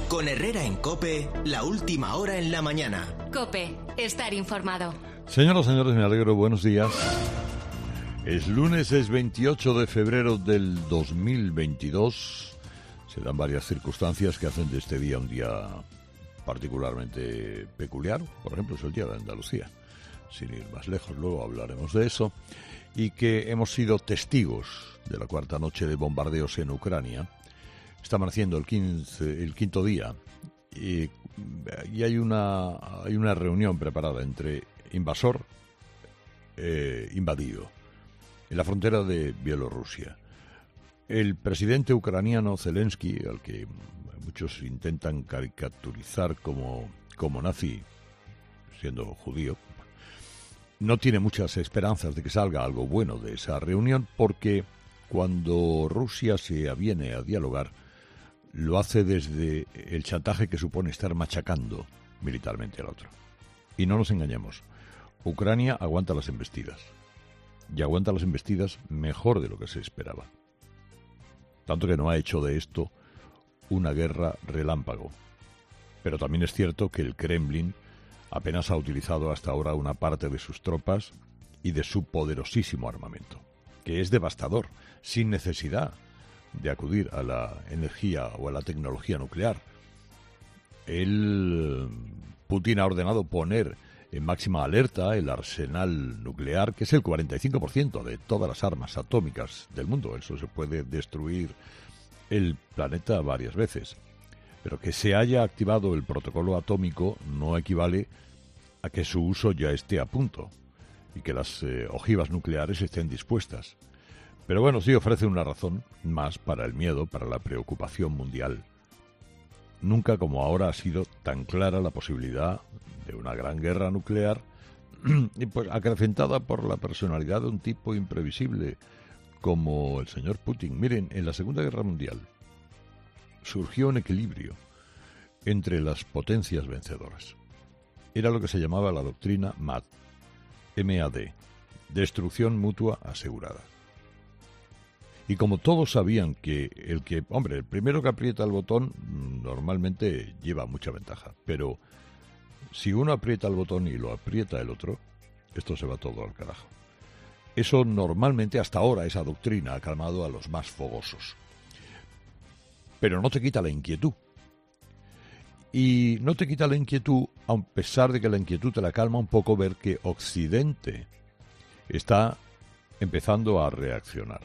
Con Herrera en COPE, la última hora en la mañana. COPE, estar informado. Señoras y señores, me alegro, buenos días. Es lunes, es 28 de febrero del 2022. Se dan varias circunstancias que hacen de este día un día particularmente peculiar. Por ejemplo, es el Día de Andalucía. Sin ir más lejos, luego hablaremos de eso. Y que hemos sido testigos de la cuarta noche de bombardeos en Ucrania. Está amaneciendo el quinto día y hay una reunión preparada entre invasor invadido en la frontera de Bielorrusia. El presidente ucraniano Zelensky, al que muchos intentan caricaturizar como nazi, siendo judío, no tiene muchas esperanzas de que salga algo bueno de esa reunión, porque cuando Rusia se aviene a dialogar, lo hace desde el chantaje que supone estar machacando militarmente al otro. Y no nos engañemos, Ucrania aguanta las embestidas. Y aguanta las embestidas mejor de lo que se esperaba. Tanto que no ha hecho de esto una guerra relámpago. Pero también es cierto que el Kremlin apenas ha utilizado hasta ahora una parte de sus tropas y de su poderosísimo armamento, que es devastador, sin necesidad de acudir a la energía o a la tecnología nuclear. Putin ha ordenado poner en máxima alerta el arsenal nuclear, que es el 45% de todas las armas atómicas del mundo. Eso se puede destruir el planeta varias veces. Pero que se haya activado el protocolo atómico no equivale a que su uso ya esté a punto y que las ojivas nucleares estén dispuestas. Pero bueno, sí ofrece una razón más para el miedo, para la preocupación mundial. Nunca como ahora ha sido tan clara la posibilidad de una gran guerra nuclear, y pues acrecentada por la personalidad de un tipo imprevisible como el señor Putin. Miren, en la Segunda Guerra Mundial surgió un equilibrio entre las potencias vencedoras. Era lo que se llamaba la doctrina MAD, M-A-D, destrucción mutua asegurada. Y como todos sabían que el primero que aprieta el botón normalmente lleva mucha ventaja, pero si uno aprieta el botón y lo aprieta el otro, esto se va todo al carajo. Eso normalmente, hasta ahora, esa doctrina ha calmado a los más fogosos. Pero no te quita la inquietud. Y no te quita la inquietud, a pesar de que la inquietud te la calma un poco, ver que Occidente está empezando a reaccionar.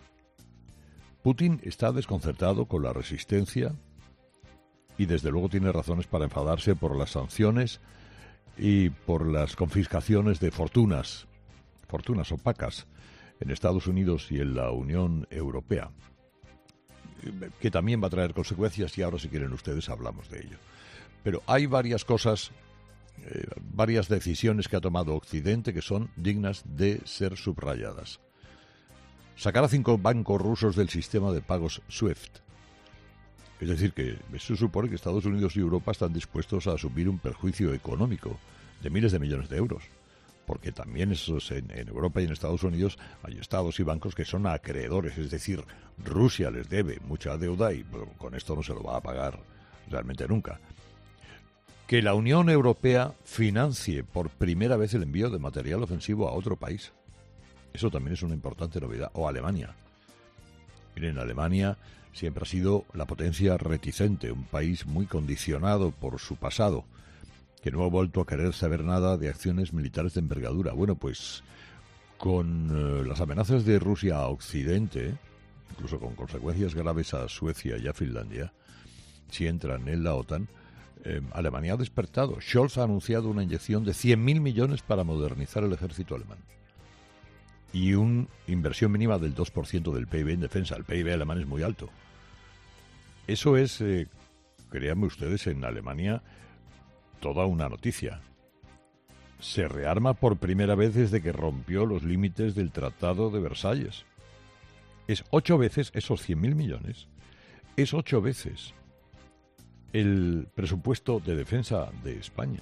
Putin está desconcertado con la resistencia y desde luego tiene razones para enfadarse por las sanciones y por las confiscaciones de fortunas opacas en Estados Unidos y en la Unión Europea, que también va a traer consecuencias, y ahora, si quieren ustedes, hablamos de ello. Pero hay varias cosas, varias decisiones que ha tomado Occidente que son dignas de ser subrayadas. Sacar a 5 bancos rusos del sistema de pagos SWIFT. Es decir, que eso supone que Estados Unidos y Europa están dispuestos a asumir un perjuicio económico de miles de millones de euros. Porque también en Europa y en Estados Unidos hay estados y bancos que son acreedores. Es decir, Rusia les debe mucha deuda y con esto no se lo va a pagar realmente nunca. Que la Unión Europea financie por primera vez el envío de material ofensivo a otro país. Eso también es una importante novedad. O Alemania. Miren, Alemania siempre ha sido la potencia reticente, un país muy condicionado por su pasado, que no ha vuelto a querer saber nada de acciones militares de envergadura. Bueno, pues con las amenazas de Rusia a Occidente, incluso con consecuencias graves a Suecia y a Finlandia, si entran en la OTAN, Alemania ha despertado. Scholz ha anunciado una inyección de 100.000 millones para modernizar el ejército alemán. Y una inversión mínima del 2% del PIB en defensa. El PIB alemán es muy alto. Eso es, créanme ustedes, en Alemania toda una noticia. Se rearma por primera vez desde que rompió los límites del Tratado de Versalles. Es 8 veces esos 100.000 millones. Es 8 veces el presupuesto de defensa de España.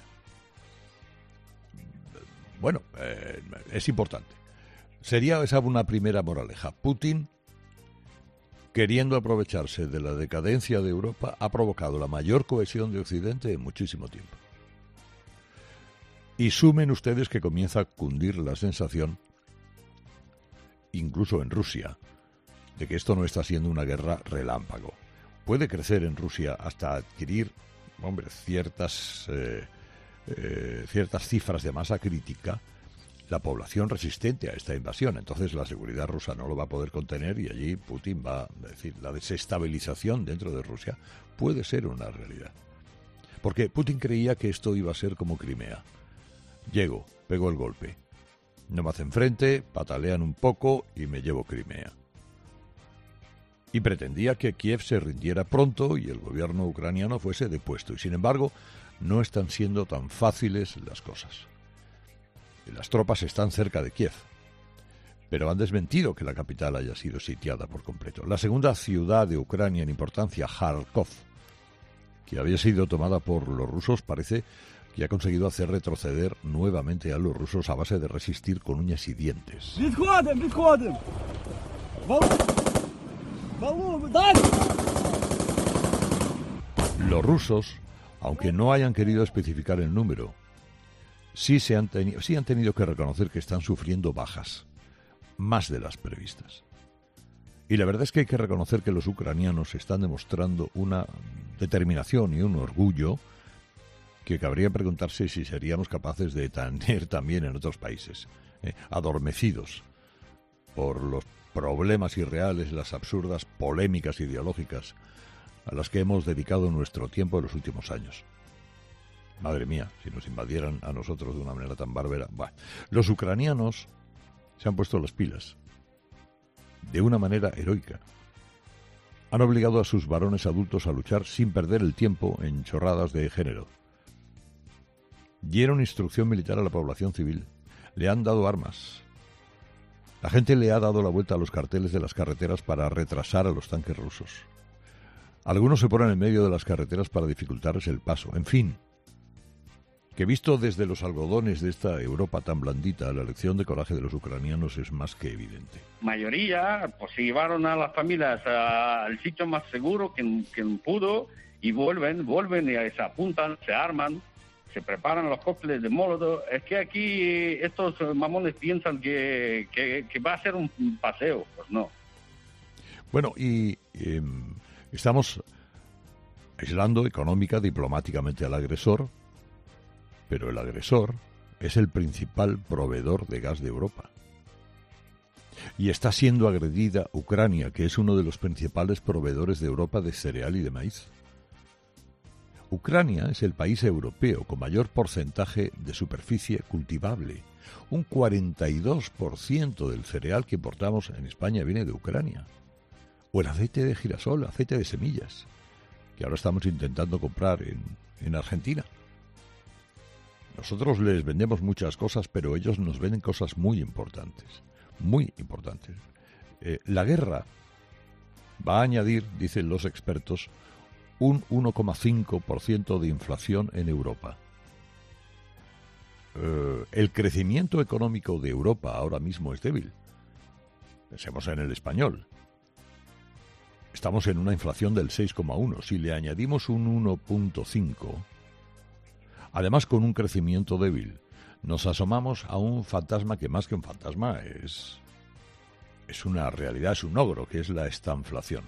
Bueno, es importante. Sería esa una primera moraleja. Putin queriendo aprovecharse de la decadencia de Europa, ha provocado la mayor cohesión de Occidente en muchísimo tiempo. Y sumen ustedes que comienza a cundir la sensación, incluso en Rusia, de que esto no está siendo una guerra relámpago. Puede crecer en Rusia hasta adquirir, ciertas cifras de masa crítica la población resistente a esta invasión. Entonces la seguridad rusa no lo va a poder contener y allí Putin va a decir, la desestabilización dentro de Rusia puede ser una realidad. Porque Putin creía que esto iba a ser como Crimea. Llego, pego el golpe. No me hacen frente, patalean un poco y me llevo Crimea. Y pretendía que Kiev se rindiera pronto y el gobierno ucraniano fuese depuesto. Y sin embargo, no están siendo tan fáciles las cosas. Las tropas están cerca de Kiev, pero han desmentido que la capital haya sido sitiada por completo. La segunda ciudad de Ucrania en importancia, Kharkov, que había sido tomada por los rusos, parece que ha conseguido hacer retroceder nuevamente a los rusos a base de resistir con uñas y dientes. Los rusos, aunque no hayan querido especificar el número, sí han tenido que reconocer que están sufriendo bajas, más de las previstas. Y la verdad es que hay que reconocer que los ucranianos están demostrando una determinación y un orgullo que cabría preguntarse si seríamos capaces de tener también en otros países, adormecidos por los problemas irreales, las absurdas polémicas ideológicas a las que hemos dedicado nuestro tiempo en los últimos años. Madre mía, si nos invadieran a nosotros de una manera tan bárbara. Los ucranianos se han puesto las pilas de una manera heroica. Han obligado a sus varones adultos a luchar sin perder el tiempo en chorradas de género. Dieron instrucción militar a la población civil. Le han dado armas. La gente le ha dado la vuelta a los carteles de las carreteras para retrasar a los tanques rusos. Algunos se ponen en medio de las carreteras para dificultarles el paso. En fin, que visto desde los algodones de esta Europa tan blandita, la lección de coraje de los ucranianos es más que evidente. Mayoría, pues se llevaron a las familias al sitio más seguro que pudo y vuelven y se apuntan, se arman, se preparan los cócteles de Molotov. Es que aquí estos mamones piensan que va a ser un paseo, pues no. Bueno, y estamos aislando económica, diplomáticamente al agresor, pero el agresor es el principal proveedor de gas de Europa. Y está siendo agredida Ucrania, que es uno de los principales proveedores de Europa de cereal y de maíz. Ucrania es el país europeo con mayor porcentaje de superficie cultivable. Un 42% del cereal que importamos en España viene de Ucrania. O el aceite de girasol, aceite de semillas, que ahora estamos intentando comprar en Argentina. Nosotros les vendemos muchas cosas, pero ellos nos venden cosas muy importantes, muy importantes. La guerra va a añadir, dicen los expertos, un 1,5% de inflación en Europa. El crecimiento económico de Europa ahora mismo es débil. Pensemos en el español. Estamos en una inflación del 6,1. Si le añadimos un 1,5, además con un crecimiento débil, nos asomamos a un fantasma que más que un fantasma es una realidad, es un ogro, que es la estanflación.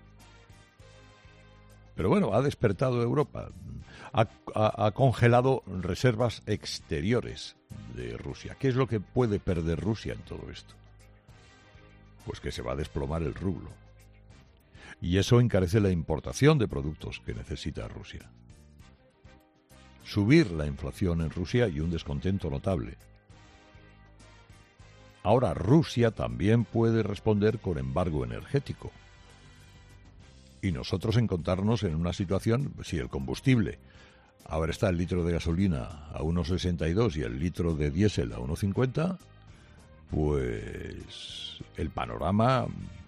Pero bueno, ha despertado Europa, ha congelado reservas exteriores de Rusia. ¿Qué es lo que puede perder Rusia en todo esto? Pues que se va a desplomar el rublo. Y eso encarece la importación de productos que necesita Rusia. Subir la inflación en Rusia y un descontento notable. Ahora, Rusia también puede responder con embargo energético. Y nosotros encontrarnos en una situación, si el combustible, ahora está el litro de gasolina a 1,62 y el litro de diésel a 1,50, pues el panorama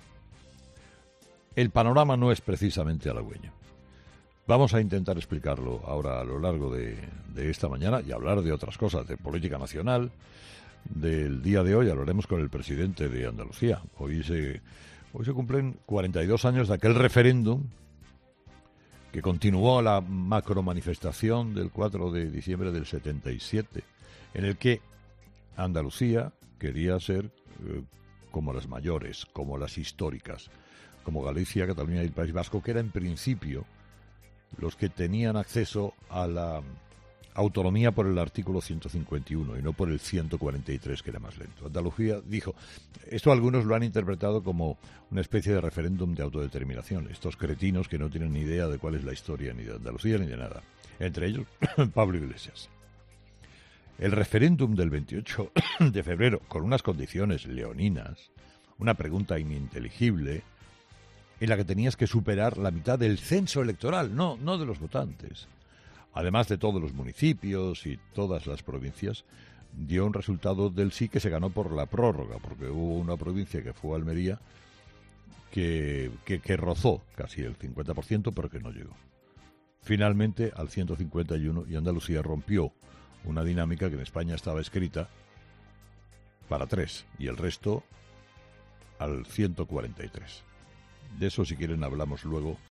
no es precisamente halagüeño. Vamos a intentar explicarlo ahora a lo largo de esta mañana y hablar de otras cosas, de política nacional. Del día de hoy hablaremos con el presidente de Andalucía. Hoy se Hoy se cumplen 42 años de aquel referéndum que continuó la macromanifestación del 4 de diciembre del 77, en el que Andalucía quería ser como las mayores, como las históricas, como Galicia, Cataluña y el País Vasco, que eran en principio los que tenían acceso a la autonomía por el artículo 151 y no por el 143, que era más lento. Andalucía dijo, esto algunos lo han interpretado como una especie de referéndum de autodeterminación, estos cretinos que no tienen ni idea de cuál es la historia ni de Andalucía ni de nada, entre ellos Pablo Iglesias. El referéndum del 28 de febrero, con unas condiciones leoninas, una pregunta ininteligible, en la que tenías que superar la mitad del censo electoral, no de los votantes, además de todos los municipios y todas las provincias, dio un resultado del sí que se ganó por la prórroga, porque hubo una provincia que fue Almería que rozó casi el 50%, pero que no llegó. Finalmente al 151 y Andalucía rompió una dinámica que en España estaba escrita para 3 y el resto al 143. De eso, si quieren, hablamos luego